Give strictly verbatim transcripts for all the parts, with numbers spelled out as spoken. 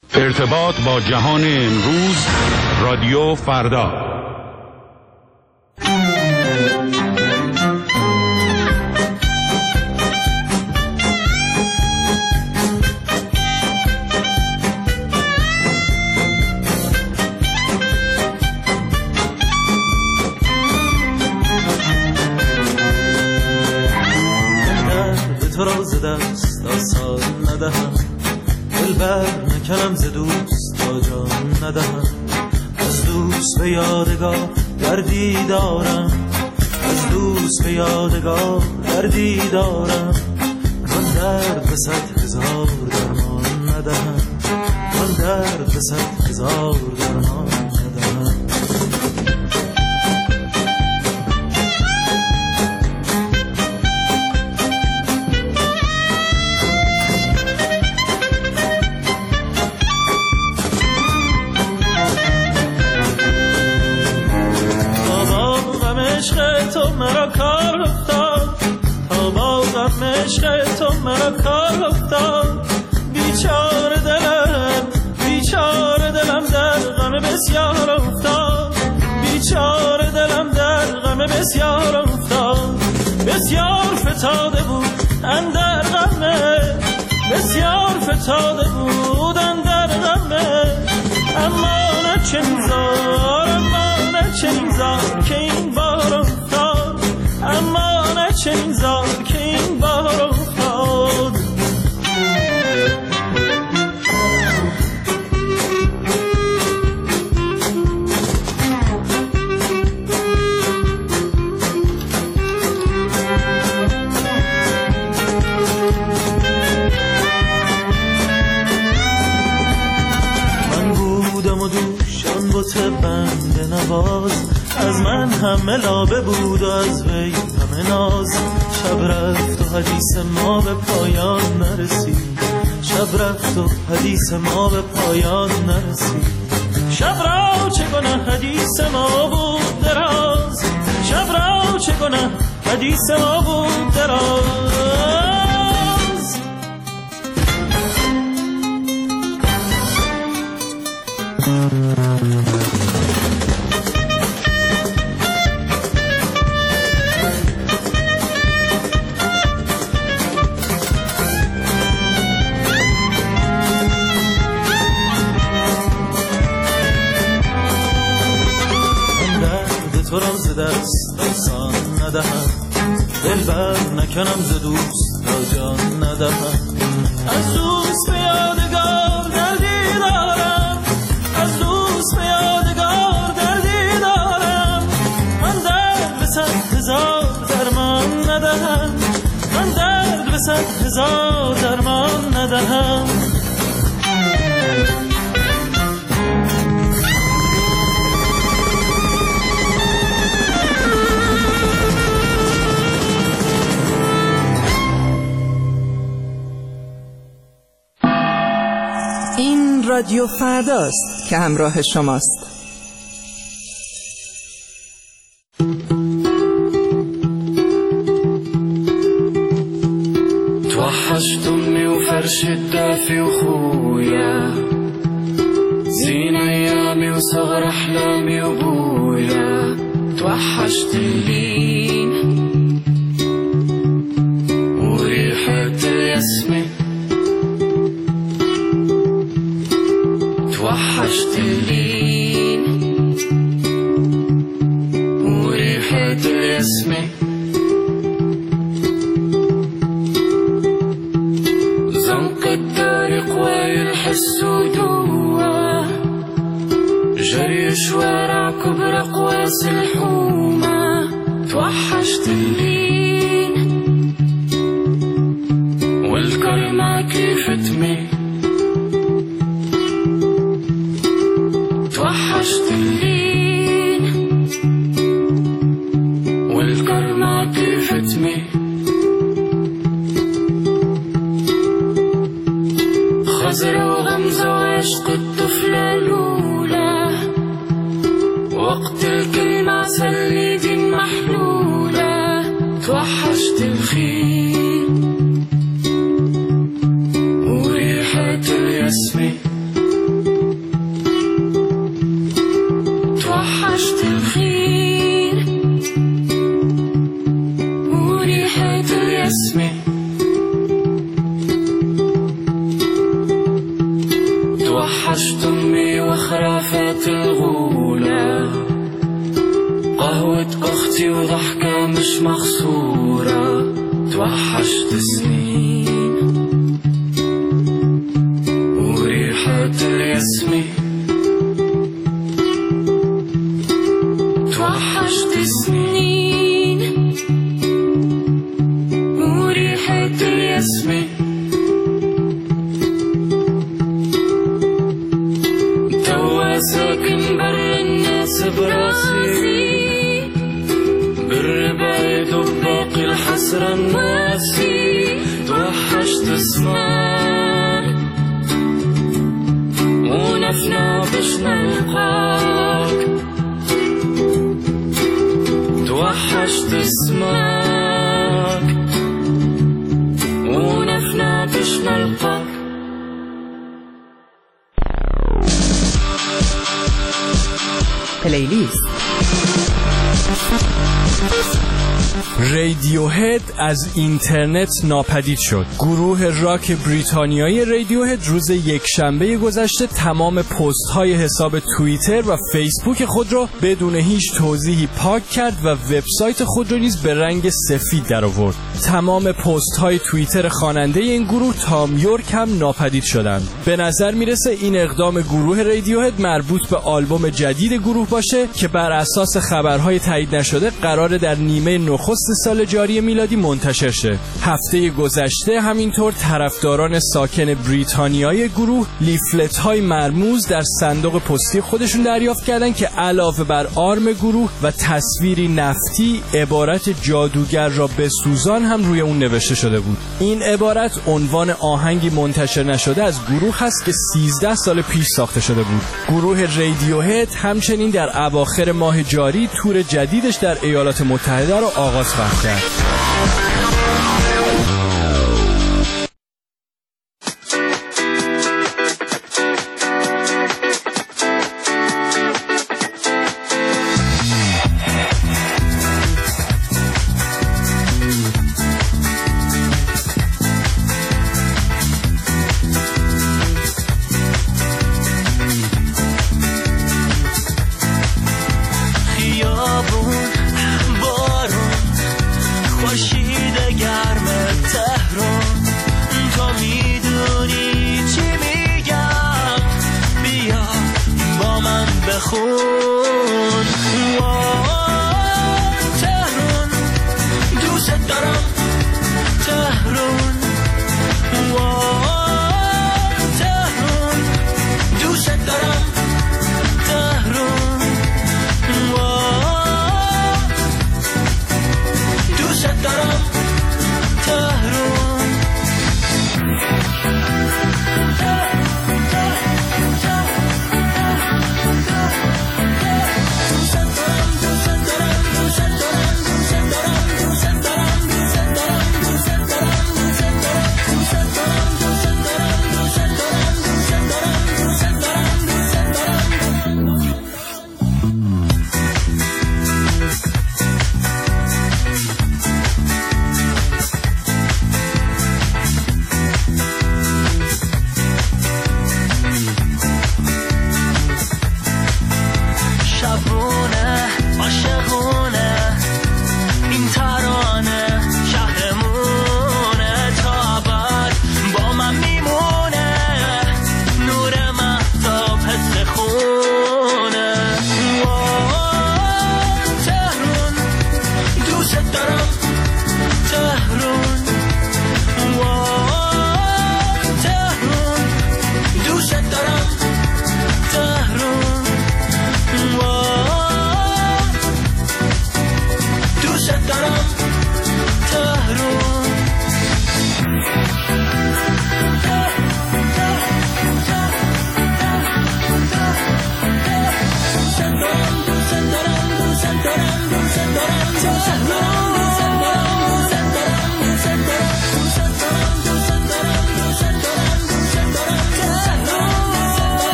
ارتباط با جهان امروز، رادیو فردا. تو را ز دست آسان ندهم، دلبر نکنم ز دوست تا جان ندهم. از دوست به یادگار دردی دارم، از دوست به یادگار دردی دارم. من درد به صد هزار درمان ندهم، من درد به صد هزار درمان ندهم. تو مرا کار افتاد، تا با غم عشق تو مرا کار افتاد. بیچاره دلم، بیچاره دلم در غم بسیار افتاد، بیچاره دلم در غم بسیار افتاد. بسیار فتاده بود اندر غمه، بسیار فتاده بود اندر غمه. اما نه چنین زار، اما نه چنین زار که این بار افتاد، اما نه چنین زار که این بار افتاد. من بودم و دوشان بوت بنده نواز، از من همه لابه بود و از وی همه ناز. شب رفت و حدیث ما به پایان نرسید، شب رفت و حدیث ما به پایان نرسید. شب را چه گناه حدیث ما بود دراز، شب را چه گناه حدیث ما بود دراز. تو را ز دست آسان ندهم، دلبر نکنم ز دوست تا جان ندهم. از دوست به یادگار دردی دارم، از دوست به یادگار دردی دارم. من درد به صد هزار درمان ندهم، من درد به صد هزار درمان ندهم. این رادیو فرداست که همراه شماست. توحشت امي وفرش الدافي وخويا، زين ايامي وصغر احلامي وابويا. توحشت اللين وريحة ياسمين، توحشت اللين وريحة الياسمين. زنق الطريق ويلحس ودوا، جري شوارع كبر قواس الحومة. توحشت اللين والكلمة كيف تميل. توحشت اللين والكرمة كيف تميل. خزر وغمزة وعشق الطفلة الأولى، وقت الكلمة سليد محلولة. توحشت الخيل وريحة الياسمين، توحشت أمي وخرافات الغولة، قهوة أختي وضحكة مش مخصورة. توحشت سنين وريحة الياسمين. توحشت سنين وريحة الياسمين. توا ساكن بر الناس براسي، بالربايد وباقي الحسرة الناسي. توحشت اسمك ونفنا باش نلقاك. توحشت اسمك ونفنا باش نلقاك. پلیلیست. رادیوهد از اینترنت ناپدید شد. گروه راک بریتانیایی رادیوهد روز یکشنبه گذشته تمام پست های حساب توییتر و فیسبوک خود را بدون هیچ توضیحی پاک کرد و وبسایت خود را نیز به رنگ سفید درآورد. تمام پست های توییتر خواننده این گروه تام یورک هم ناپدید شدند. به نظر میرسه این اقدام گروه رادیوهد مربوط به آلبوم جدید گروه باشه که بر اساس خبرهای تایید نشده قراره در نیمه نخست سال جاری میلادی منتشر شه. هفته گذشته همینطور طرفداران ساکن بریتانیای گروه لیفلت های مرموز در صندوق پستی خودشون دریافت کردن که علاوه بر آرم گروه و تصویری نفتی عبارت جادوگر را بسوزان هم روی اون نوشته شده بود. این عبارت عنوان آهنگی منتشر نشده از گروه هست که سیزده سال پیش ساخته شده بود. گروه رادیوهد همچنین در اواخر ماه جاری تور جدیدش در ایالات متحده را آغاز خواهد کرد. خیابون بارون خورشید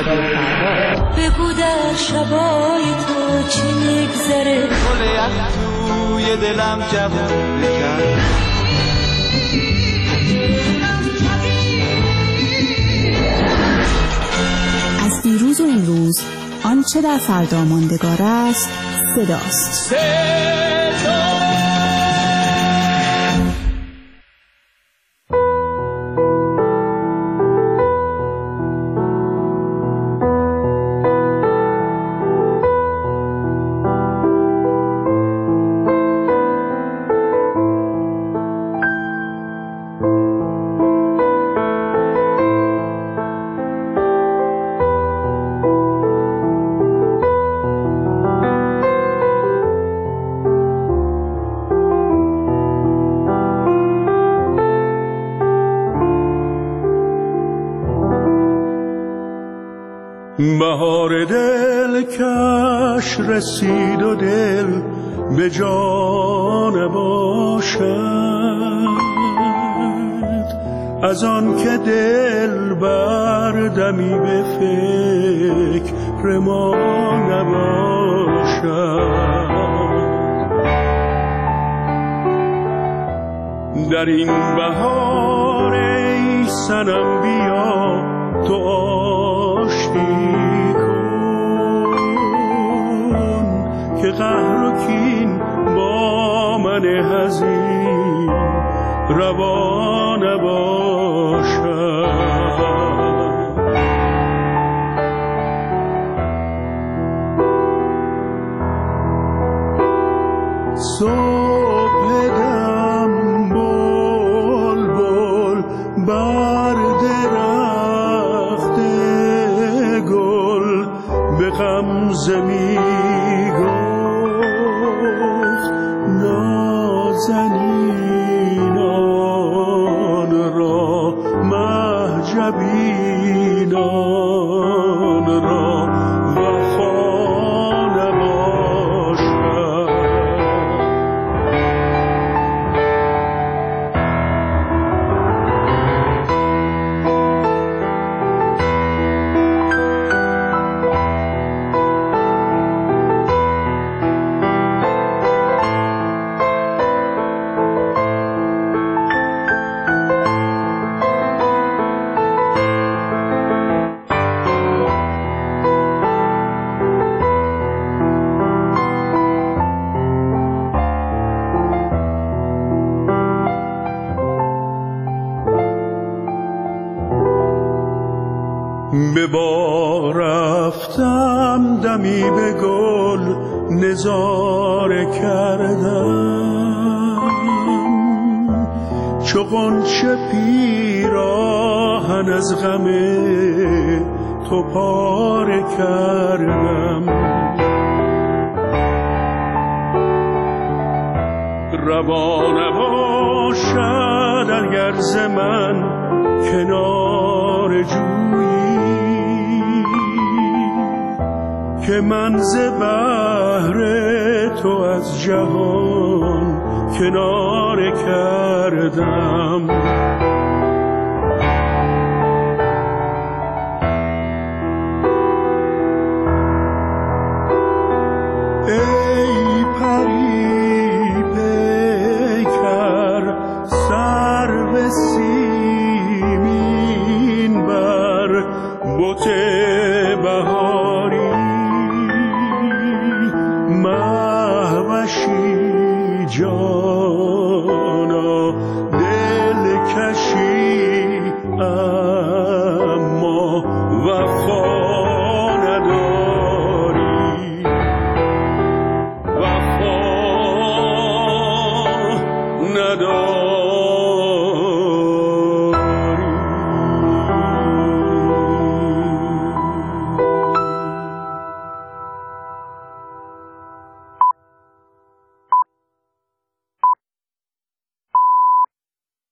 بگو در شبای تو چه نگذره، گل یخ توی دلم جوون بکن. از دیروز و امروز آنچه در فردا ماندگار است صداست. بهار دل کش رسید و دل به جان باشد، از آن که دل بردمی به فکر ما نباشد. در این بهار ای صنم بیا تو آشتی کن که قهر و کین با من حزین روا نباشد. صبح دم بلبل بر درخت گل به غمزه می گفت نازنینان را مهجبینان را وفا نباشد. به بار رفتم دمی به گل نظاره کردم، چو غنچه پیراهن از غم تو پاره کردم. روا نباشد اگر ز من کنار جویی که من ز بحر تو از جهان کناره کردم.